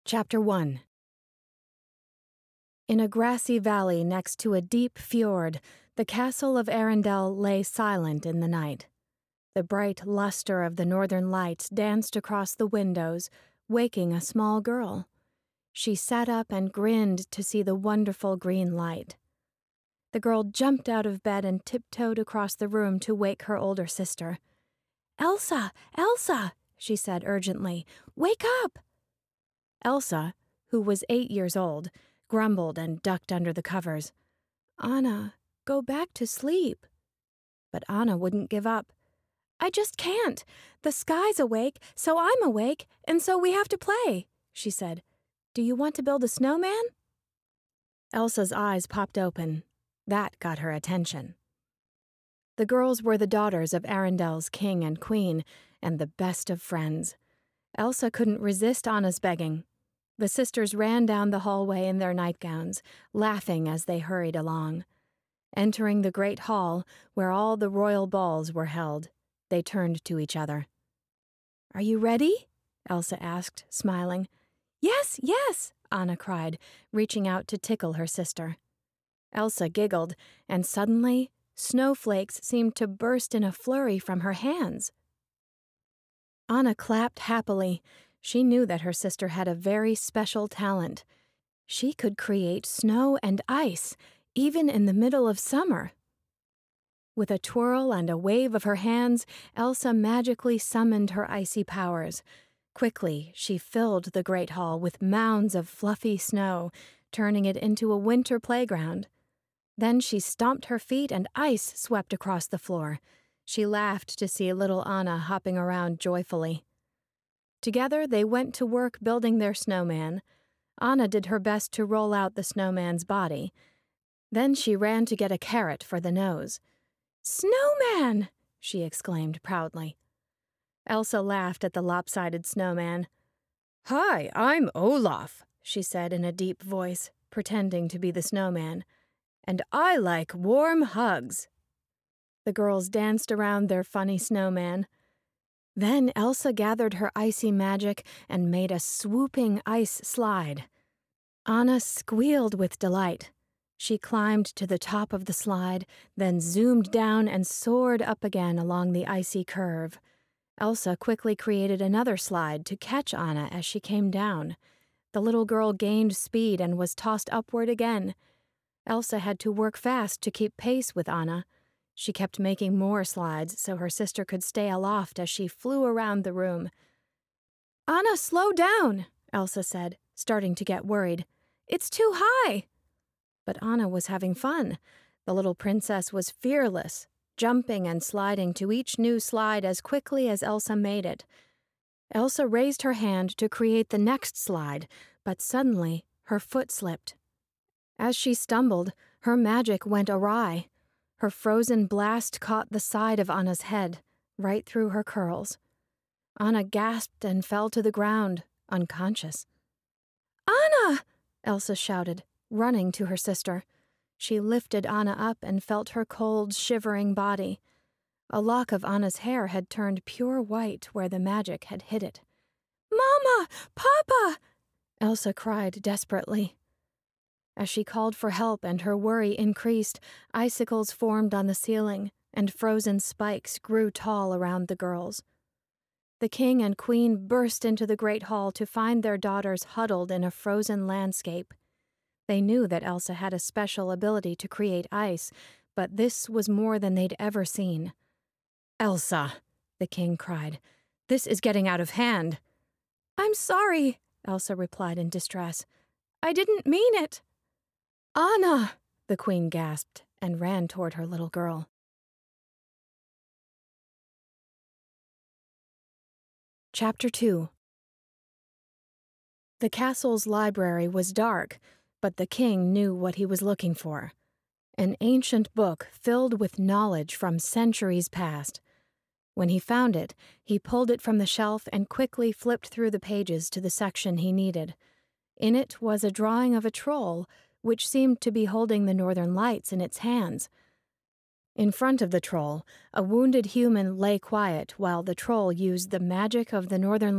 Chapter 1. In a grassy valley next to a deep fjord, the castle of Arendelle lay silent in the night. The bright luster of the northern lights danced across the windows, waking a small girl. She sat up and grinned to see the wonderful green light. The girl jumped out of bed and tiptoed across the room to wake her older sister. "Elsa! Elsa!" she said urgently. "Wake up!" Elsa, who was 8 years old, grumbled and ducked under the covers. "Anna, go back to sleep." But Anna wouldn't give up. "I just can't. The sky's awake, so I'm awake, and so we have to play," she said. "Do you want to build a snowman?" Elsa's eyes popped open. That got her attention. The girls were the daughters of Arendelle's king and queen, and the best of friends. Elsa couldn't resist Anna's begging. The sisters ran down the hallway in their nightgowns, laughing as they hurried along. Entering the great hall, where all the royal balls were held, they turned to each other. "Are you ready?" Elsa asked, smiling. "Yes, yes," Anna cried, reaching out to tickle her sister. Elsa giggled, and suddenly, snowflakes seemed to burst in a flurry from her hands. Anna clapped happily. She knew that her sister had a very special talent. She could create snow and ice, even in the middle of summer. With a twirl and a wave of her hands, Elsa magically summoned her icy powers. Quickly, she filled the great hall with mounds of fluffy snow, turning it into a winter playground. Then she stomped her feet and ice swept across the floor. She laughed to see little Anna hopping around joyfully. Together, they went to work building their snowman. Anna did her best to roll out the snowman's body. Then she ran to get a carrot for the nose. "Snowman!" she exclaimed proudly. Elsa laughed at the lopsided snowman. "Hi, I'm Olaf," she said in a deep voice, pretending to be the snowman. "And I like warm hugs." The girls danced around their funny snowman. Then Elsa gathered her icy magic and made a swooping ice slide. Anna squealed with delight. She climbed to the top of the slide, then zoomed down and soared up again along the icy curve. Elsa quickly created another slide to catch Anna as she came down. The little girl gained speed and was tossed upward again. Elsa had to work fast to keep pace with Anna. She kept making more slides so her sister could stay aloft as she flew around the room. "Anna, slow down," Elsa said, starting to get worried. "It's too high." But Anna was having fun. The little princess was fearless, jumping and sliding to each new slide as quickly as Elsa made it. Elsa raised her hand to create the next slide, but suddenly her foot slipped. As she stumbled, her magic went awry. Her frozen blast caught the side of Anna's head, right through her curls. Anna gasped and fell to the ground, unconscious. "Anna!" Elsa shouted, running to her sister. She lifted Anna up and felt her cold, shivering body. A lock of Anna's hair had turned pure white where the magic had hid it. "Mama! Papa!" Elsa cried desperately. As she called for help and her worry increased, icicles formed on the ceiling, and frozen spikes grew tall around the girls. The king and queen burst into the great hall to find their daughters huddled in a frozen landscape. They knew that Elsa had a special ability to create ice, but this was more than they'd ever seen. "Elsa," the king cried, "this is getting out of hand." "I'm sorry," Elsa replied in distress. "I didn't mean it." "Anna!" the queen gasped and ran toward her little girl. Chapter 2. The castle's library was dark, but the king knew what he was looking for. An ancient book filled with knowledge from centuries past. When he found it, he pulled it from the shelf and quickly flipped through the pages to the section he needed. In it was a drawing of a troll, which seemed to be holding the northern lights in its hands. In front of the troll, a wounded human lay quiet while the troll used the magic of the northern